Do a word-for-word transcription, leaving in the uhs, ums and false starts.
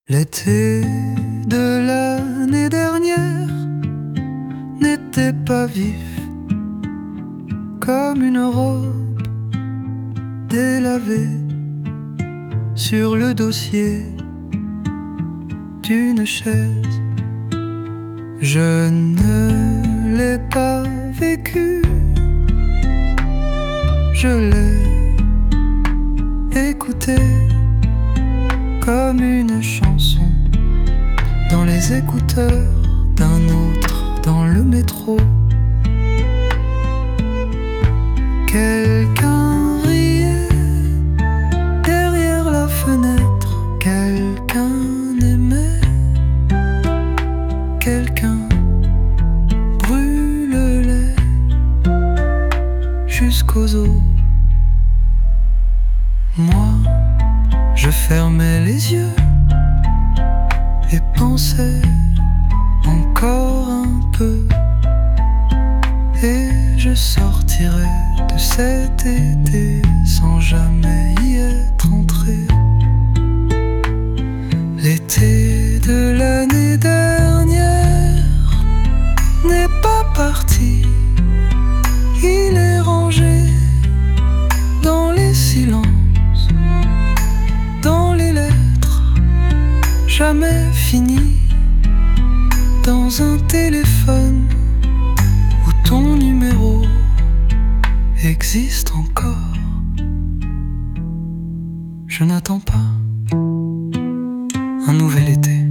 L'été de l'année dernière n'était pas vif comme une robe délavée sur le dossier d'une chaise. Je ne l'ai pas vécu, je l'ai écouté comme une chanson dans les écouteurs d'un autre dans le métro. Quelqu'un riait derrière la fenêtre, quelqu'un aimait, quelqu'un brûlait jusqu'aux os. Moi, je fermais les yeux et pensais encore un peu, et je sortirais de cet été sans jamais y être entré. L'été de l'année dernière n'est pas parti, il est rangé dans les silences, dans les lettres jamais finies, dans un téléphone où ton numéro existe encore. Je n'attends pas un nouvel été.